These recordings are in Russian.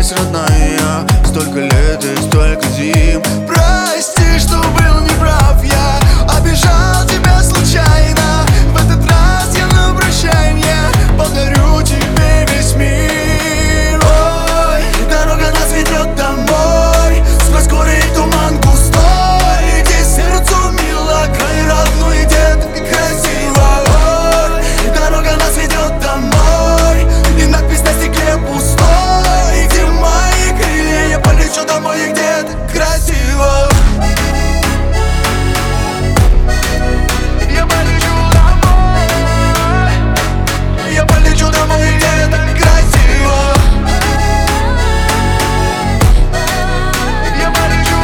здесь, родная. Столько лет и столько зим. Прости, что был неправ я, обижал тебя случайно. В этот раз я на прощанье подарю тебе весь мир. Ой, дорога нас ведет домой, сквозь горы и туман густой, где сердцу мило, край родной, где так красиво. Ой, дорога нас ведет домой, и надпись на стекле пустой, где мои крылья, я полечу домой, и где так красиво. Я полечу домой, и где так красиво. Я полечу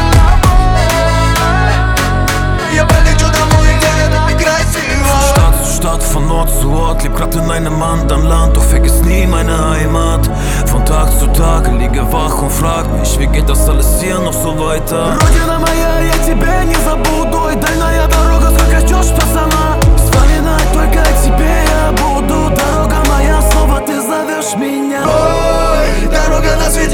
домой, и где так krasiva. Stadt zu Stadt, von Ort zu Ort, leb grad in einem anderen Land, doch vergiss nie meine Heimat. Von Tag zu Tag liege wach und frag mich, wie geht das alles hier noch so weiter? Родина моя, я тебя не забуду, и дальняя дорога, сколько ждешь, что сама. Вспоминать только о тебе я буду, дорога моя, снова ты зовешь меня. Ой, дорога нас ведет